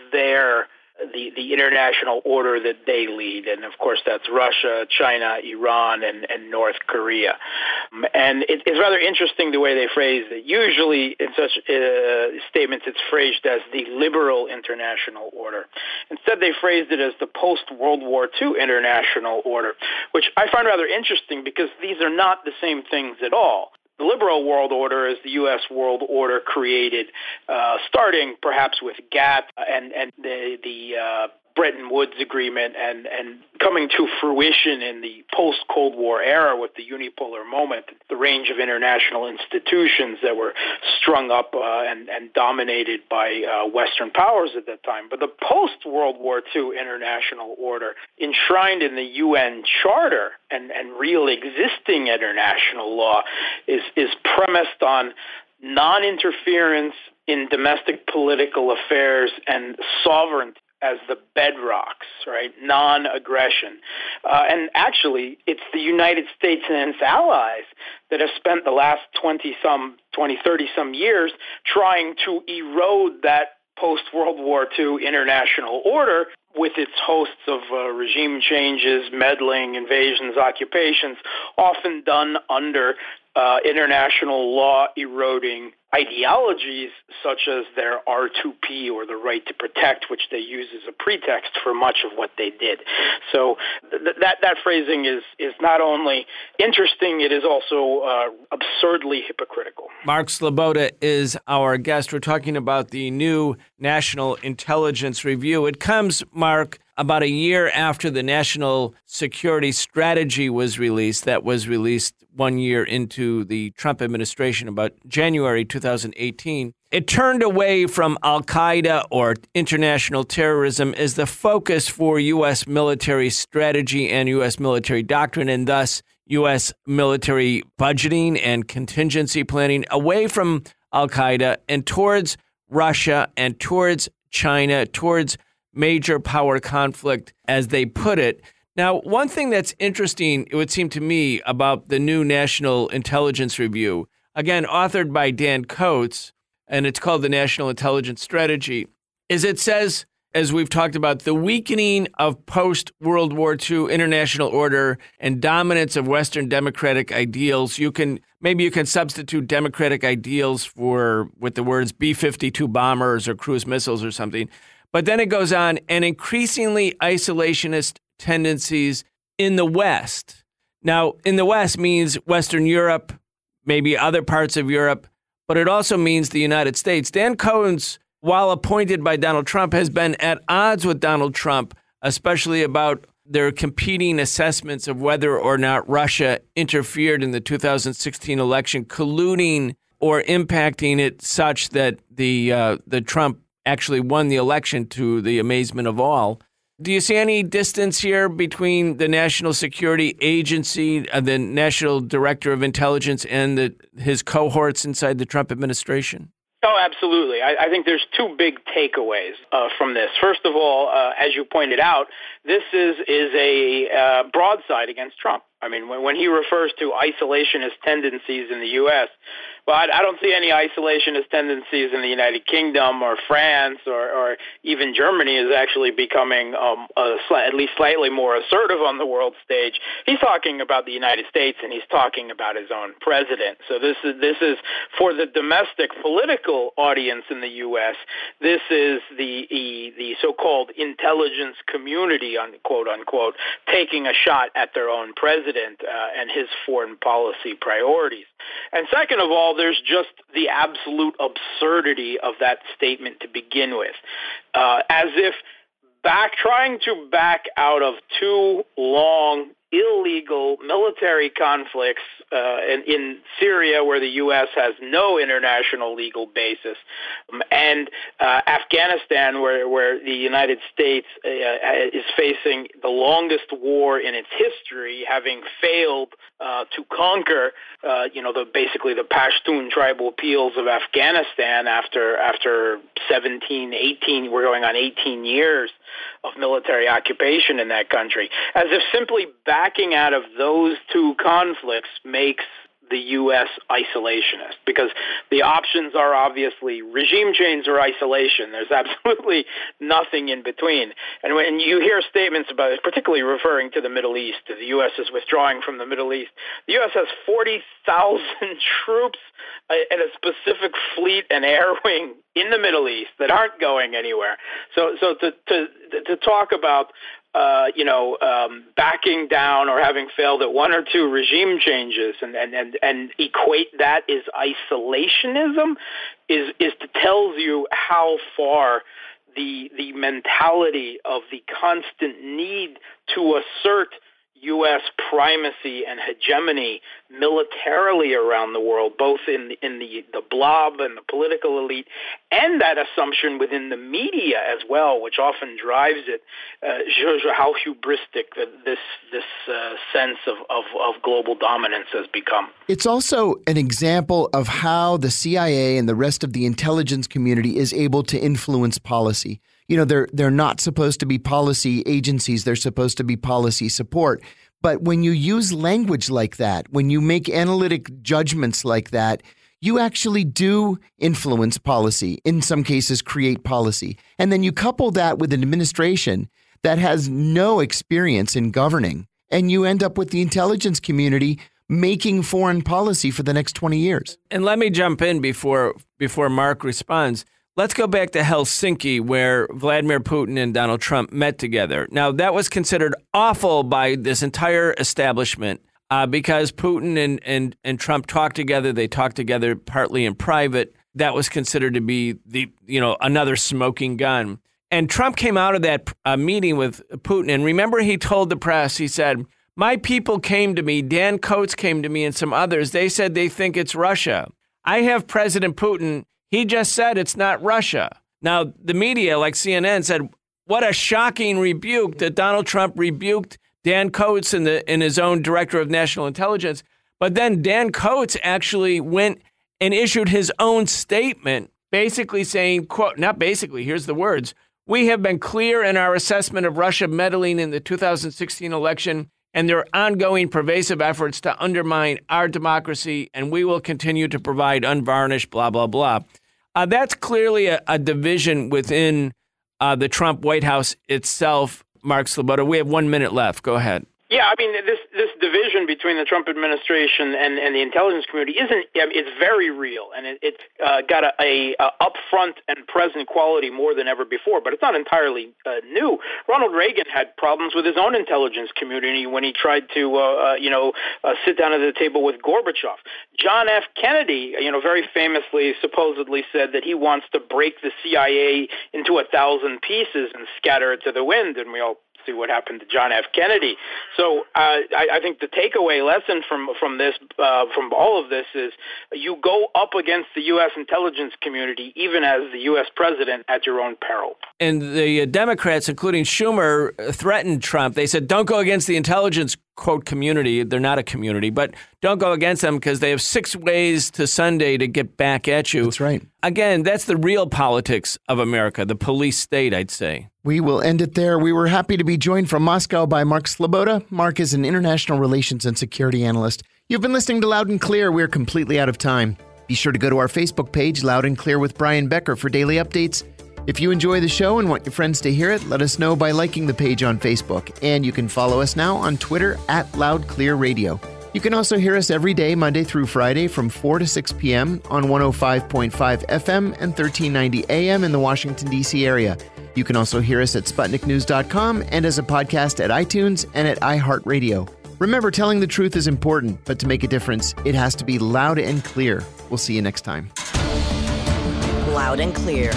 the international order that they lead. And, of course, that's Russia, China, Iran, and North Korea. And it's rather interesting the way they phrase it. Usually in such statements it's phrased as the liberal international order. Instead, they phrased it as the post-World War II international order, which I find rather interesting because these are not the same things at all. The liberal world order is the U.S. world order created, starting perhaps with GATT and the Bretton Woods Agreement and coming to fruition in the post-Cold War era with the unipolar moment, the range of international institutions that were strung up and dominated by Western powers at that time. But the post-World War II international order, enshrined in the UN Charter and real existing international law, is premised on non-interference in domestic political affairs and sovereignty as the bedrocks, right? Non-aggression. And actually, it's the United States and its allies that have spent the last 30-some years trying to erode that post-World War II international order with its hosts of regime changes, meddling, invasions, occupations, often done under international law eroding ideologies such as their R2P or the right to protect, which they use as a pretext for much of what they did. So that phrasing is not only interesting, it is also absurdly hypocritical. Mark Sleboda is our guest. We're talking about the new National Intelligence Review. It comes, Mark, about a year after the National Security Strategy was released. That was released 1 year into the Trump administration, about January 2018. It turned away from al-Qaeda or international terrorism as the focus for U.S. military strategy and U.S. military doctrine, and thus U.S. military budgeting and contingency planning, away from al-Qaeda and towards Russia and towards China, towards major power conflict, as they put it. Now, one thing that's interesting, it would seem to me, about the new National Intelligence Review, again, authored by Dan Coats, and it's called the National Intelligence Strategy, is it says, as we've talked about, the weakening of post-World War II international order and dominance of Western democratic ideals. Maybe you can substitute democratic ideals with the words B-52 bombers or cruise missiles or something. But then it goes on, and increasingly isolationist tendencies in the West. Now, in the West means Western Europe, maybe other parts of Europe, but it also means the United States. Dan Coats, while appointed by Donald Trump, has been at odds with Donald Trump, especially about their competing assessments of whether or not Russia interfered in the 2016 election, colluding or impacting it such that the Trump actually won the election, to the amazement of all. Do you see any distance here between the National Security Agency, the National Director of Intelligence, and his cohorts inside the Trump administration? Oh, absolutely. I think there's two big takeaways from this. First of all, as you pointed out, this is a broadside against Trump. I mean, when he refers to isolationist tendencies in the U.S., well, I don't see any isolationist tendencies in the United Kingdom or France or even Germany is actually becoming at least slightly more assertive on the world stage. He's talking about the United States, and he's talking about his own president. So this is for the domestic political audience in the U.S. This is the so-called intelligence community, quote unquote, taking a shot at their own president and his foreign policy priorities. And second of all, there's just the absolute absurdity of that statement to begin with, as if trying to back out of two long, illegal military conflicts in Syria, where the U.S. has no international legal basis, and Afghanistan, where the United States is facing the longest war in its history, having failed to conquer, basically the Pashtun tribal peoples of Afghanistan after 17, 18, we're going on 18 years of military occupation in that country, as if simply backing out of those two conflicts makes the U.S. isolationist, because the options are obviously regime change or isolation. There's absolutely nothing in between. And when you hear statements about it, particularly referring to the Middle East, the U.S. is withdrawing from the Middle East. The U.S. has 40,000 troops and a specific fleet and air wing in the Middle East that aren't going anywhere. So to talk about backing down or having failed at one or two regime changes and equate that as isolationism tells you how far the mentality of the constant need to assert U.S. primacy and hegemony militarily around the world, both in the blob and the political elite, and that assumption within the media as well, which often drives it, shows how hubristic this sense of global dominance has become. It's also an example of how the CIA and the rest of the intelligence community is able to influence policy. You know, they're not supposed to be policy agencies. They're supposed to be policy support. But when you use language like that, when you make analytic judgments like that, you actually do influence policy, in some cases create policy. And then you couple that with an administration that has no experience in governing, and you end up with the intelligence community making foreign policy for the next 20 years. And let me jump in before Mark responds. Let's go back to Helsinki, where Vladimir Putin and Donald Trump met together. Now, that was considered awful by this entire establishment because Putin and Trump talked together. They talked together partly in private. That was considered to be another smoking gun. And Trump came out of that meeting with Putin. And remember, he told the press, he said, "My people came to me, Dan Coates came to me and some others. They said they think it's Russia. I have President Putin. He just said it's not Russia." Now, the media, like CNN, said, what a shocking rebuke that Donald Trump rebuked Dan Coates and his own director of national intelligence. But then Dan Coates actually went and issued his own statement, basically saying, quote, not basically, here's the words, "We have been clear in our assessment of Russia meddling in the 2016 election and their ongoing pervasive efforts to undermine our democracy, and we will continue to provide unvarnished blah, blah, blah." That's clearly a division within the Trump White House itself, Mark Sleboda. We have 1 minute left. Go ahead. Yeah, I mean, this division between the Trump administration and the intelligence community it's very real, and it's got a upfront and present quality more than ever before. But it's not entirely new. Ronald Reagan had problems with his own intelligence community when he tried to sit down at the table with Gorbachev. John F. Kennedy, very famously, supposedly said that he wants to break the CIA into 1,000 pieces and scatter it to the wind, and we all see what happened to John F. Kennedy. So I think the takeaway lesson from all of this is you go up against the U.S. intelligence community, even as the U.S. president, at your own peril. And the Democrats, including Schumer, threatened Trump. They said, don't go against the intelligence, quote, community. They're not a community, but don't go against them because they have 6 ways to Sunday to get back at you. That's right. Again, that's the real politics of America, the police state, I'd say. We will end it there. We were happy to be joined from Moscow by Mark Sleboda. Mark is an international relations and security analyst. You've been listening to Loud and Clear. We're completely out of time. Be sure to go to our Facebook page, Loud and Clear with Brian Becker, for daily updates. If you enjoy the show and want your friends to hear it, let us know by liking the page on Facebook. And you can follow us now on Twitter at Loud Clear Radio. You can also hear us every day, Monday through Friday, from 4 to 6 p.m. on 105.5 FM and 1390 AM in the Washington, D.C. area. You can also hear us at SputnikNews.com and as a podcast at iTunes and at iHeartRadio. Remember, telling the truth is important, but to make a difference, it has to be loud and clear. We'll see you next time. Loud and Clear.